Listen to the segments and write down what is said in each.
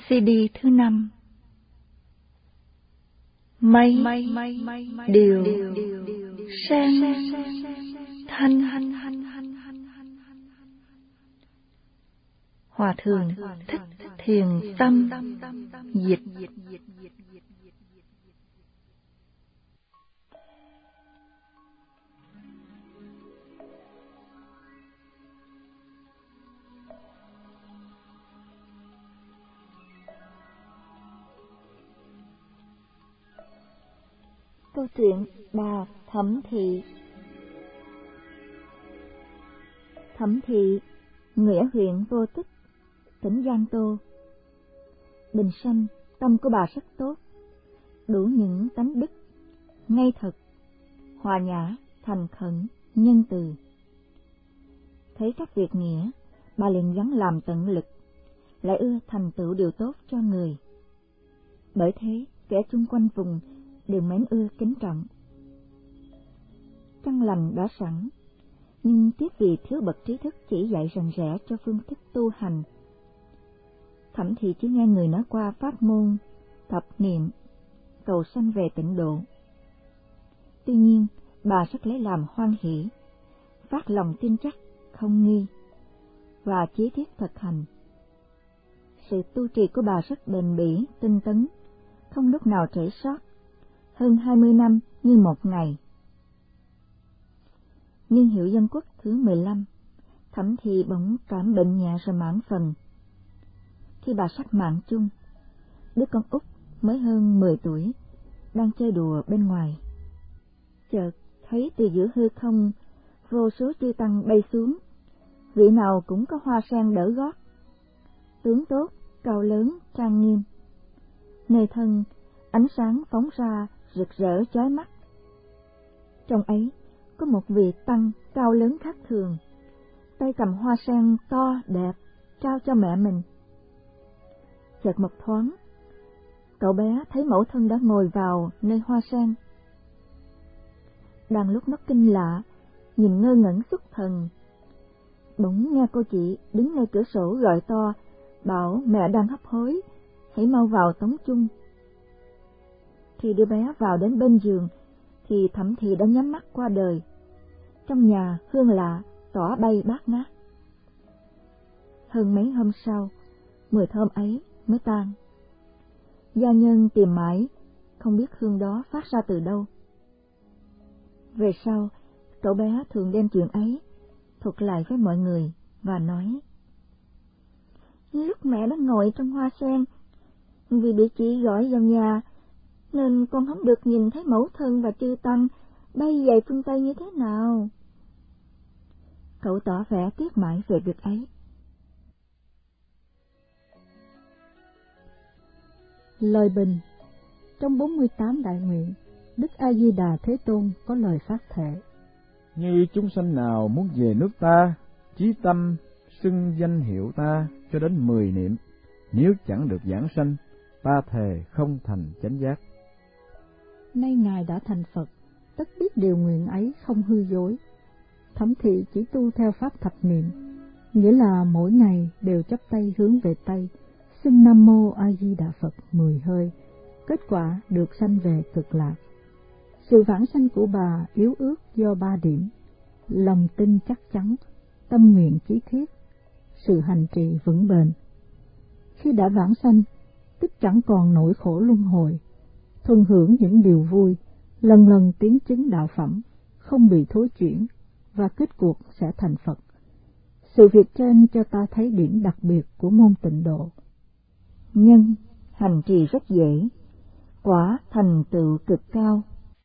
CD thứ 5. Mây điều sang thanh. Hòa thượng Thích Thiền Tâm dịch. Câu chuyện bà Thẩm Thị. Thẩm Thị, người ở huyện Vô Tích, tỉnh Giang Tô. Bình sanh, tâm của bà rất tốt, đủ những tánh đức, ngay thật, hòa nhã, thành khẩn, nhân từ. Thấy các việc nghĩa, bà liền gắng làm tận lực, lại ưa thành tựu điều tốt cho người. Bởi thế, kẻ chung quanh vùng đều mến ưa kính trọng. Căn lành đã sẵn, nhưng tiếc vì thiếu bậc trí thức chỉ dạy rành rẽ cho phương thức tu hành. Thẩm Thị chỉ nghe người nói qua pháp môn, thập niệm, cầu sanh về tịnh độ. Tuy nhiên, bà rất lấy làm hoan hỷ, phát lòng tin chắc, không nghi, và chí thiết thực hành. Sự tu trì của bà rất bền bỉ, tinh tấn, không lúc nào trễ sót, hơn 20 năm như một ngày. Niên hiệu Dân Quốc thứ 15, Thẩm Thị bỗng cảm bệnh nhẹ rồi mãn phần. Khi bà sắp mạng chung, đứa con út mới hơn 10 tuổi đang chơi đùa bên ngoài, chợt thấy từ giữa hư không vô số chư tăng bay xuống, vị nào cũng có hoa sen đỡ gót, tướng tốt, cao lớn, trang nghiêm. Nơi thân ánh sáng phóng ra rực rỡ chói mắt. Trong ấy có một vị tăng cao lớn khác thường, tay cầm hoa sen to đẹp trao cho mẹ mình. Chợt một thoáng, cậu bé thấy mẫu thân đã ngồi vào nơi hoa sen. Đang lúc nó kinh lạ, nhìn ngơ ngẩn xuất thần, bỗng nghe cô chị đứng ngay cửa sổ gọi to, bảo mẹ đang hấp hối, hãy mau vào tống chung. Khi đứa bé vào đến bên giường, thì Thẩm Thị đã nhắm mắt qua đời. Trong nhà hương lạ tỏa bay bát ngát. Hơn mấy hôm sau, mùi thơm ấy mới tan. Gia nhân tìm mãi, không biết hương đó phát ra từ đâu. Về sau, cậu bé thường đem chuyện ấy thuật lại với mọi người và nói: lúc mẹ đã ngồi trong hoa sen, vì bị chị gọi vào nhà, nên con không được nhìn thấy mẫu thân và chư tăng bay về phương Tây như thế nào. Cậu tỏ vẻ tiếc mãi về việc ấy. Lời bình. Trong 48 đại nguyện, Đức A Di Đà Thế Tôn có lời phát thệ: như chúng sanh nào muốn về nước ta, chí tâm xưng danh hiệu ta cho đến 10 niệm, nếu chẳng được giảng sanh, ta thề không thành chánh giác. Nay Ngài đã thành Phật, tất biết điều nguyện ấy không hư dối. Thẩm Thị chỉ tu theo pháp thập niệm, nghĩa là mỗi ngày đều chắp tay hướng về Tây, xưng Nam Mô A Di Đà Phật 10 hơi, kết quả được sanh về Cực Lạc. Sự vãng sanh của bà yếu ớt do 3 điểm: lòng tin chắc chắn, tâm nguyện chí thiết, sự hành trì vững bền. Khi đã vãng sanh, tức chẳng còn nỗi khổ luân hồi, thuần hưởng những điều vui, lần lần tiến chứng đạo phẩm, không bị thối chuyển, và kết cuộc sẽ thành Phật. Sự việc trên cho ta thấy điểm đặc biệt của môn Tịnh Độ. Nhân hành trì rất dễ, quả thành tựu cực cao.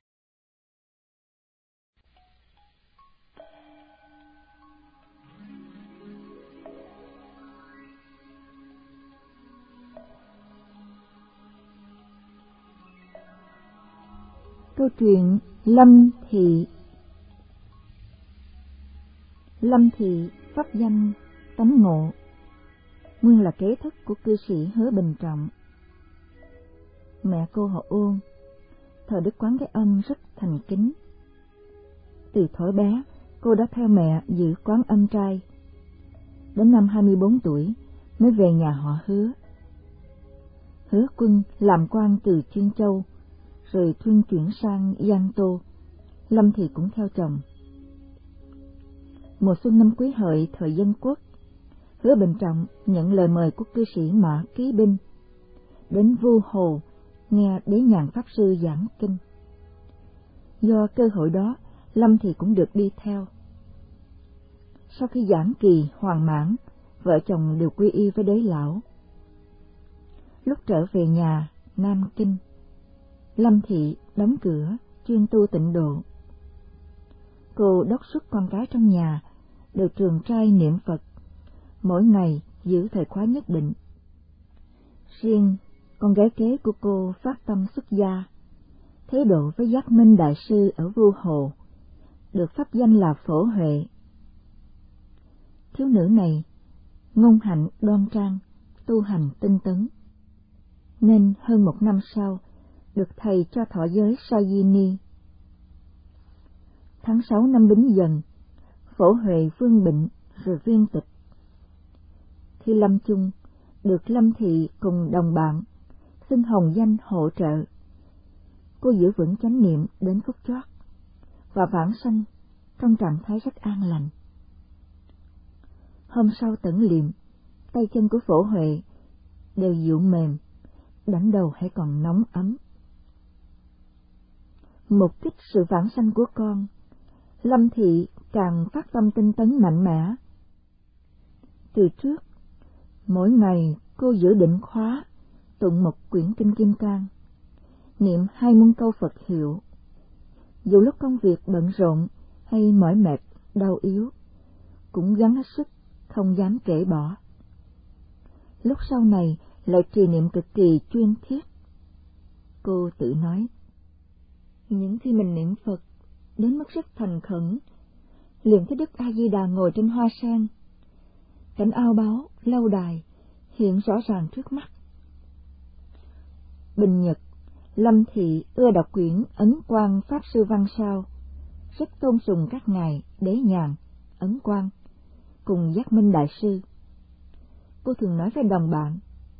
Câu chuyện Lâm Thị. Lâm Thị pháp danh Tánh Ngộ, nguyên là kế thất của cư sĩ Hứa Bình Trọng. Mẹ cô họ Uông, thờ Đức Quán Thế Âm rất thành kính. Từ thuở bé, cô đã theo mẹ giữ quán âm trai. Đến năm 24 tuổi mới về nhà họ Hứa. Hứa Quân làm quan từ Chuyên Châu, rồi thuyên chuyển sang Giang Tô. Lâm Thị cũng theo chồng. Mùa xuân năm Quý Hợi thời Dân Quốc, Hứa Bình Trọng nhận lời mời của cư sĩ Mã Ký Binh đến Vu Hồ nghe Đế Nhàn Pháp Sư giảng kinh. Do cơ hội đó, Lâm Thị cũng được đi theo. Sau khi giảng kỳ hoàn mãn, vợ chồng đều quy y với Đế Lão. Lúc trở về nhà Nam Kinh, Lâm Thị đóng cửa chuyên tu tịnh độ. Cô đốc xuất con cái trong nhà đều trường trai niệm Phật, mỗi ngày giữ thời khóa nhất định. Riêng con gái kế của cô phát tâm xuất gia, thế độ với Giác Minh Đại Sư ở Vu Hồ, được pháp danh là Phổ Huệ. Thiếu nữ này ngôn hạnh đoan trang, tu hành tinh tấn, nên hơn 1 năm sau được thầy cho thọ giới Sa Di Ni. Tháng 6 năm Bính Dần, Phổ Huệ vương bệnh rồi viên tịch. Khi lâm chung, được Lâm Thị cùng đồng bạn xin hồng danh hỗ trợ. Cô giữ vững chánh niệm đến phút chót và vãng sanh trong trạng thái rất an lành. Hôm sau tẩn liệm, tay chân của Phổ Huệ đều dịu mềm, đảnh đầu hãy còn nóng ấm. Mục kích sự vãng sanh của con, Lâm Thị càng phát tâm tinh tấn mạnh mẽ. Từ trước, mỗi ngày cô giữ định khóa tụng một quyển kinh Kim Cang, niệm 20 câu Phật hiệu. Dù lúc công việc bận rộn hay mỏi mệt, đau yếu, cũng gắng hết sức, không dám kể bỏ. Lúc sau này lại trì niệm cực kỳ chuyên thiết. Cô tự nói, những khi mình niệm Phật đến mức rất thành khẩn, liền thấy Đức A Di Đà ngồi trên hoa sen, cảnh ao báu lâu đài hiện rõ ràng trước mắt. Bình nhật, Lâm Thị ưa đọc quyển Ấn Quang Pháp Sư Văn Sao, rất tôn sùng các ngài Đế Nhàn, Ấn Quang cùng Giác Minh Đại Sư. Cô thường nói với đồng bạn,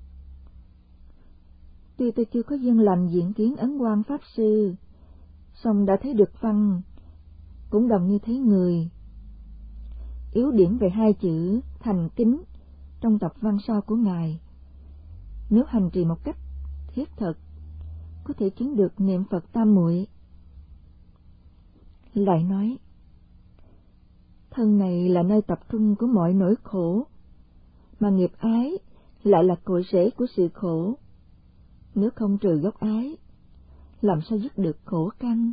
tuy tôi chưa có duyên lành diễn kiến Ấn Quang Pháp Sư, song đã thấy được văn, cũng đồng như thấy người. Yếu điểm về 2 chữ thành kính trong tập Văn Sao của ngài, nếu hành trì một cách thiết thực, có thể chứng được niệm Phật tam muội. Lại nói, thân này là nơi tập trung của mọi nỗi khổ, mà nghiệp ái lại là cội rễ của sự khổ. Nếu không trừ gốc ái, làm sao dứt được khổ căn?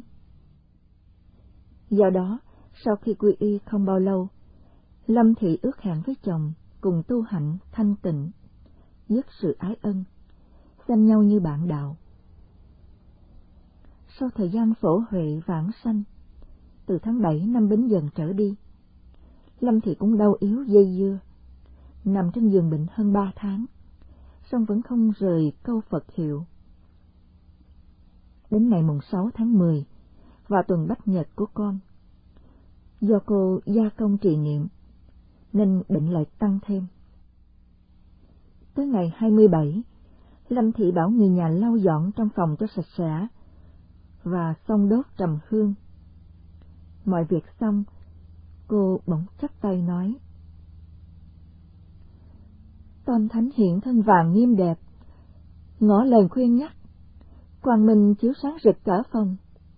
Do đó, sau khi quy y không bao lâu, Lâm Thị ước hẹn với chồng cùng tu hạnh thanh tịnh, dứt sự ái ân, sanh nhau như bạn đạo. Sau thời gian Phổ Huệ vãng sanh, từ tháng 7 năm Bính Dần trở đi, Lâm Thị cũng đau yếu dây dưa, nằm trên giường bệnh hơn 3 tháng, song vẫn không rời câu Phật hiệu. Đến ngày mùng 6 tháng 10, vào tuần Bách Nhật của con, do cô gia công trì niệm, nên bệnh lại tăng thêm. Tới ngày 27, Lâm Thị bảo người nhà lau dọn trong phòng cho sạch sẽ, và xông đốt trầm hương. Mọi việc xong, cô bỗng chắp tay nói, Tam Thánh hiện thân vàng nghiêm đẹp, ngỏ lời khuyên nhắc, quang minh chiếu sáng rực cả phòng.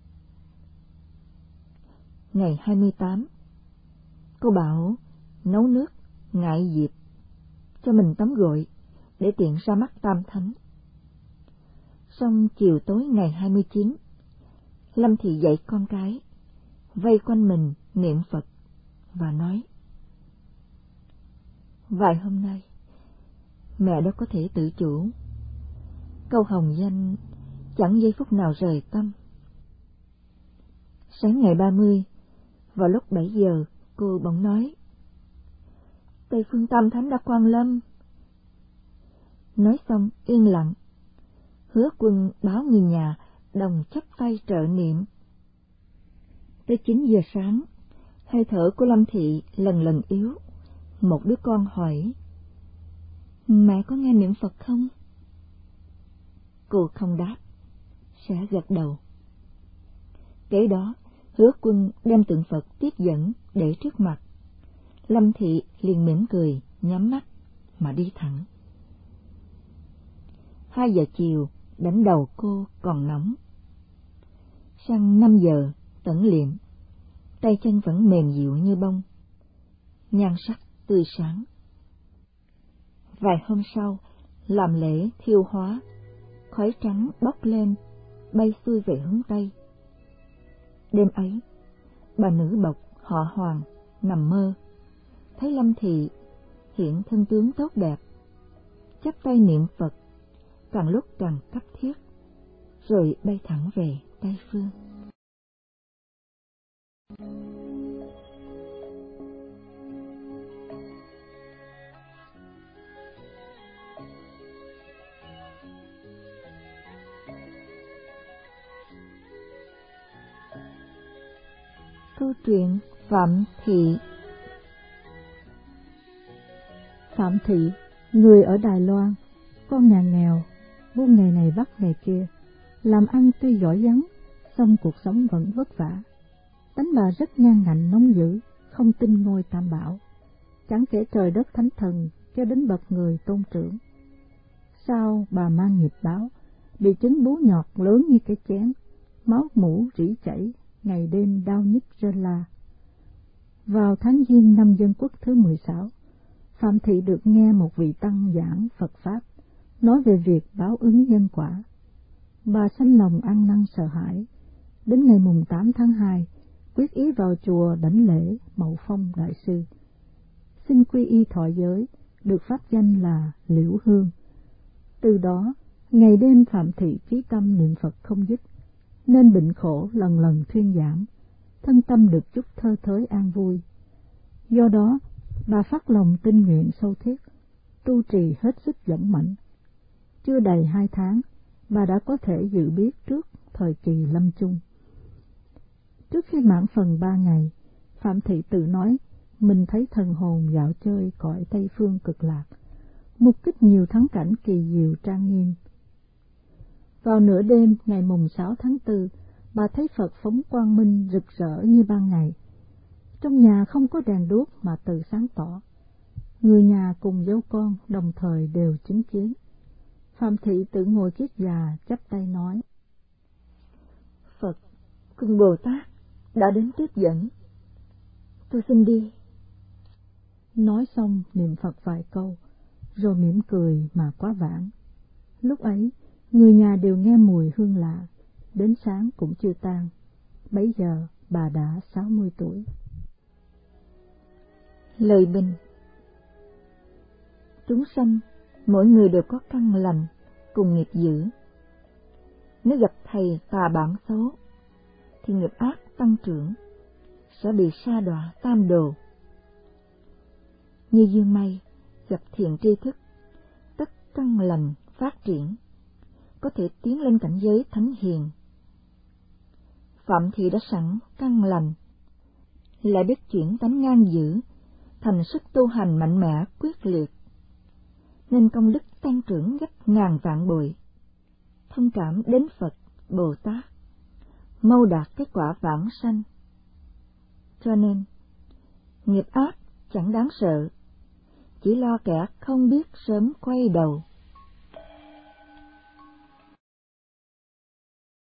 Ngày 28, cô bảo nấu nước ngại dịp, cho mình tắm gội để tiện ra mắt Tam Thánh. Xong chiều tối ngày 29, Lâm Thị dạy con cái, vây quanh mình niệm Phật và nói, vài hôm nay, mẹ đã có thể tự chủ, câu hồng danh chẳng giây phút nào rời tâm. Sáng ngày 30, vào lúc 7 giờ, cô bỗng nói, Tây Phương Tam Thánh đã quang lâm. Nói xong yên lặng, Hứa Quân báo người nhà đồng chắp tay trợ niệm. Tới 9 giờ sáng, hơi thở của Lâm Thị lần lần yếu. Một đứa con hỏi, mẹ có nghe niệm Phật không? Cô không đáp, sẽ gật đầu. Kế đó, Hứa Quân đem tượng Phật tiếp dẫn để trước mặt. Lâm Thị liền mỉm cười, nhắm mắt mà đi thẳng. 2 giờ chiều, đánh đầu cô còn nóng. Sang 5 giờ, tẩn liệm, tay chân vẫn mềm dịu như bông, nhan sắc tươi sáng. Vài hôm sau, làm lễ thiêu hóa, khói trắng bốc lên, bay xuôi về hướng Tây. Đêm ấy, bà nữ bộc họ Hoàng nằm mơ, thấy Lâm Thị hiện thân tướng tốt đẹp, chắp tay niệm Phật, càng lúc càng cấp thiết, rồi bay thẳng về Tây Phương. Câu chuyện Phạm Thị. Phạm Thị, người ở Đài Loan, con nhà nghèo, buôn nghề này bắt nghề kia, làm ăn tuy giỏi giắng, song cuộc sống vẫn vất vả. Tánh bà rất ngang ngạnh nóng dữ, không tin ngôi Tam Bảo, chẳng kể trời đất thánh thần cho đến bậc người tôn trưởng. Sau bà mang nghiệp báo, bị chứng bú nhọt lớn như cái chén, máu mủ rỉ chảy, ngày đêm đau nhức rên la. Vào tháng Giêng năm Dân Quốc thứ 16, Phạm Thị được nghe một vị tăng giảng Phật Pháp, nói về việc báo ứng nhân quả. Bà sanh lòng ăn năn sợ hãi, đến ngày mùng 8 tháng 2, quyết ý vào chùa đảnh lễ Mậu Phong Đại Sư. Xin quy y thọ giới, được pháp danh là Liễu Hương. Từ đó, ngày đêm Phạm Thị chí tâm niệm Phật không dứt, nên bệnh khổ lần lần thuyên giảm, thân tâm được chút thơ thới an vui. Do đó, bà phát lòng tinh nguyện sâu thiết, tu trì hết sức dũng mãnh. Chưa đầy 2 tháng, bà đã có thể dự biết trước thời kỳ lâm chung. Trước khi mãn phần 3 ngày, Phạm Thị tự nói mình thấy thần hồn dạo chơi cõi Tây Phương cực lạc, mục kích nhiều thắng cảnh kỳ diệu trang nghiêm. Vào nửa đêm ngày mùng 6 tháng 4, bà thấy Phật phóng quang minh rực rỡ như ban ngày. Trong nhà không có đèn đuốc mà từ sáng tỏ. Người nhà cùng dâu con đồng thời đều chứng kiến. Phạm Thị tự ngồi kiết già chắp tay nói: Phật, cùng Bồ Tát đã đến tiếp dẫn, tôi xin đi. Nói xong niệm Phật vài câu, rồi mỉm cười mà quá vãng. Lúc ấy, người nhà đều nghe mùi hương lạ, đến sáng cũng chưa tan. Bấy giờ bà đã 60 tuổi. Lời bình: chúng sanh mỗi người đều có căn lành cùng nghiệp dữ. Nếu gặp thầy tà bản xấu thì nghiệp ác tăng trưởng, sẽ bị sa đọa tam đồ. Như dương mây gặp thiện tri thức, tất căn lành phát triển, có thể tiến lên cảnh giới thánh hiền. Phạm Thị đã sẵn căn lành, lại biết chuyển tánh ngang dữ thành sức tu hành mạnh mẽ quyết liệt, nên công đức tăng trưởng gấp ngàn vạn bội. Thông cảm đến Phật, Bồ Tát, mau đạt kết quả vãng sanh. Cho nên, nghiệp ác chẳng đáng sợ, chỉ lo kẻ không biết sớm quay đầu.